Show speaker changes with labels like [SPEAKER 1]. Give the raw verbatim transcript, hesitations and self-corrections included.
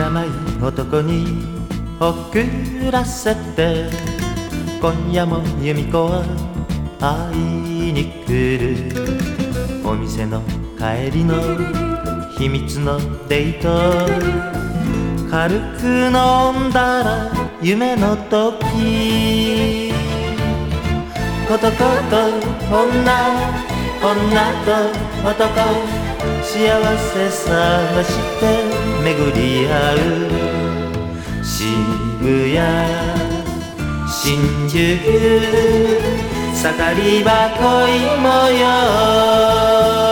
[SPEAKER 1] 甘い男に送らせて、今夜も由美子は会いに来る。お店の帰りの秘密のデート、軽く飲んだら夢の時、男と女、女と男、幸せ探して巡り合う。渋谷、新宿、盛り場恋模様。